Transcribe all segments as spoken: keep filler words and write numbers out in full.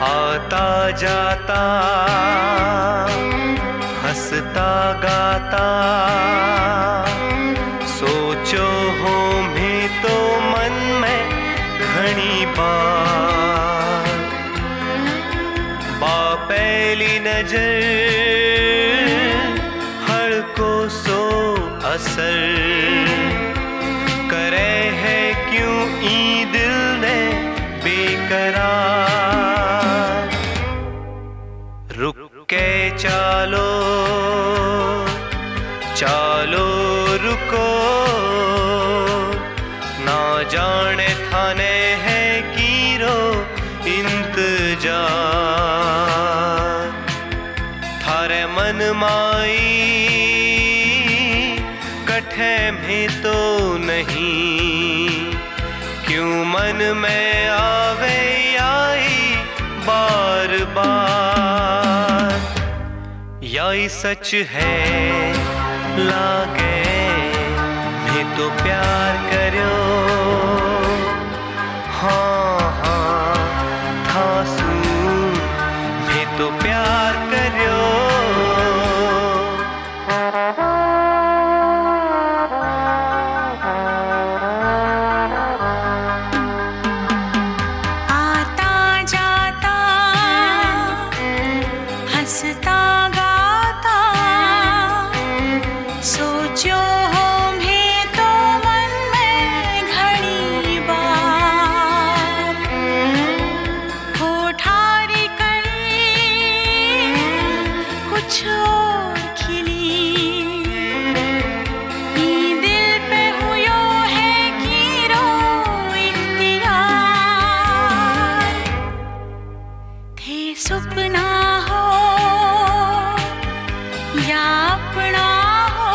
आता जाता हंसता गाता सोचो हो मैं तो मन में घनी बार बा पहली नजर हर को सो असर करे है क्यों ई दिल ने बेकरार। रुक के चालो चालो रुको ना जाने थाने है कीरो इंतजार। थारे मन माई कठे में तो नहीं क्यों मन में आवे आई बार बार। यही सच है लागे मैं तो प्यार करो हाँ हाँ था सुन मैं तो प्यार करो। हंसता गाता सोचो हो मैं तो मन में घड़ी बार। होठारी कड़ी कुछ और खिली ई दिल पे हुयो है कीरो इख्तियार। थे सपना हो या अपना हो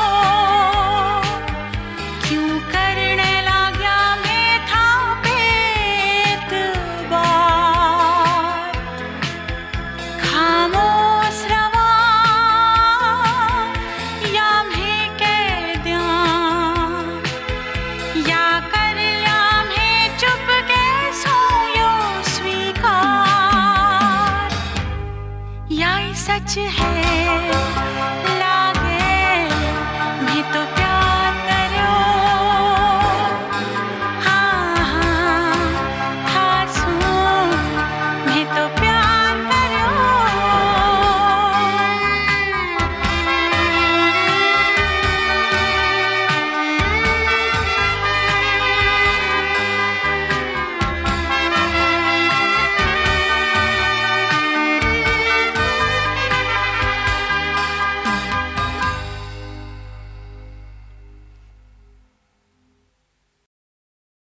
क्यों करने लाग्या मैं था बेतबार। खामोश रवा या मैं कह द्यां या कर लिया मैं चुप के सोयो स्वीकार। यही सच है